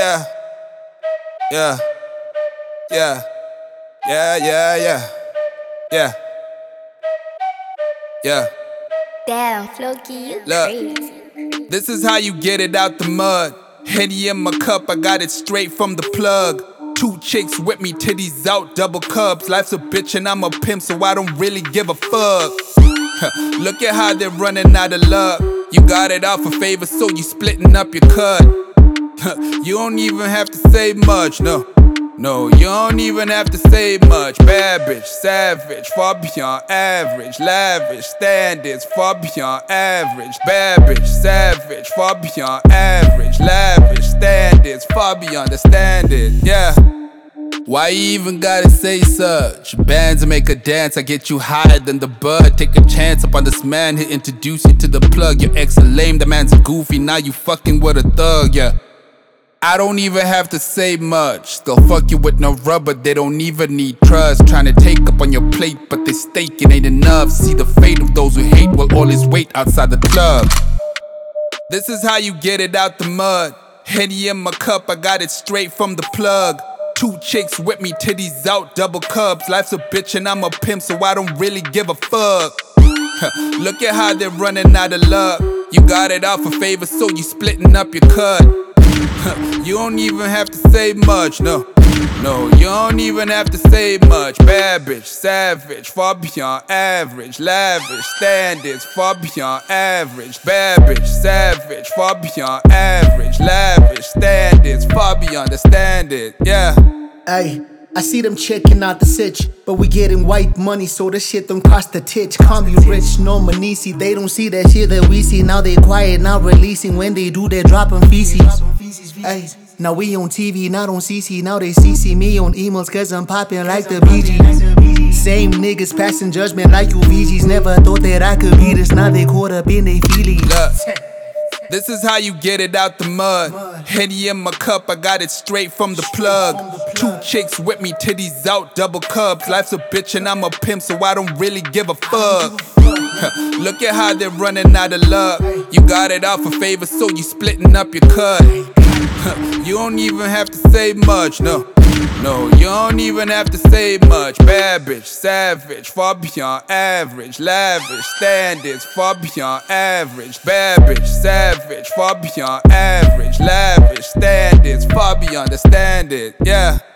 Yeah, yeah, yeah, yeah, yeah, yeah, yeah, yeah. Damn, Floki, you Look, crazy. this is how you get it out the mud. Henny in my cup, I got it straight from the plug. 2 chicks with me, titties out, double cups. Life's a bitch and I'm a pimp, so I don't really give a fuck. Look at how they're running out of luck. You got it out for favor, so you splitting up your cut. You don't even have to say much, no. No, you don't even have to say much. Bad bitch, savage, far beyond average. Lavish standards, far beyond average. Bad bitch, savage, far beyond average. Lavish standards, far beyond the standard, yeah. Why you even gotta say such? Bands make a dance, I get you higher than the bud. Take a chance upon this man, he'll introduce you to the plug. Your ex a lame, the man's a goofy, now you fucking with a thug, yeah. I don't even have to say much. They'll fuck you with no rubber, they don't even need trust. Tryna take up on your plate, but they staking ain't enough. See the fate of those who hate while all is wait outside the club. This is how you get it out the mud. Henny in my cup, I got it straight from the plug. 2 chicks with me, titties out, double cups. Life's a bitch and I'm a pimp, so I don't really give a fuck. Look at how they're running out of luck. You got it out for favor, so you splitting up your cut. You don't even have to say much, no. No, you don't even have to say much. Bad bitch, savage, far beyond average. Lavish standards, far beyond average. Bad bitch, savage, far beyond average. Lavish standards, far beyond the standard, yeah. Ay, I see them checking out the sitch, but we getting white money, so the shit don't cost a titch. Can't be rich, no money, see, they don't see that shit that we see. Now they quiet, now releasing. When they do, they dropping feces. Ay, now we on TV, not on CC. Now they CC me on emails, cause I'm popping like the BG. Same niggas passing judgment like you VGs. Never thought that I could be this, now they caught up in they feelings. Look, this is how you get it out the mud. Henny in my cup, I got it straight from the plug. 2 chicks with me, titties out, double cups. Life's a bitch and I'm a pimp, so I don't really give a fuck. Look at how they're running out of luck. You got it out for favor, so you splitting up your cut. You don't even have to say much, no. No, you don't even have to say much. Bad bitch, savage, far beyond average. Lavish standards, far beyond average. Bad bitch, savage, far beyond average. Lavish standards, far beyond the standard, yeah.